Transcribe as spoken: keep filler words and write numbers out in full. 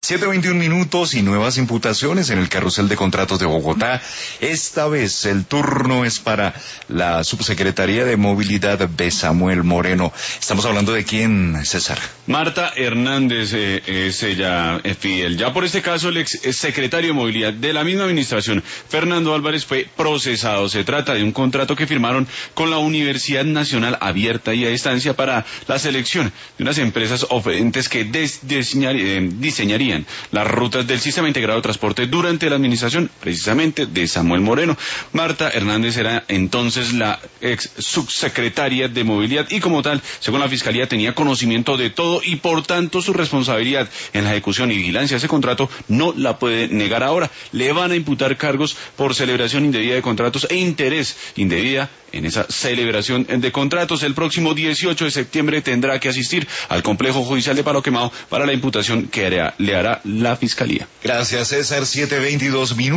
siete veintiún minutos y nuevas imputaciones en el carrusel de contratos de Bogotá. Esta vez el turno es para la subsecretaría de Movilidad de Samuel Moreno. Estamos hablando de quién, César. Marta Hernández eh, es ella, eh, Fidel. Ya por este caso, el ex secretario de Movilidad de la misma administración, Fernando Álvarez, fue procesado. Se trata de un contrato que firmaron con la Universidad Nacional Abierta y a Distancia para la selección de unas empresas oferentes que des, diseñar, eh, diseñarían las rutas del Sistema Integrado de Transporte durante la administración precisamente de Samuel Moreno. Marta Hernández era entonces la ex subsecretaria de Movilidad y como tal, según la Fiscalía, tenía conocimiento de todo y por tanto su responsabilidad en la ejecución y vigilancia de ese contrato no la puede negar ahora. Le van a imputar cargos por celebración indebida de contratos e interés indebida en esa celebración de contratos. El próximo dieciocho de septiembre tendrá que asistir al complejo judicial de Palo Quemado para la imputación que hará, le hará la Fiscalía. Gracias, César. siete veintidós minutos.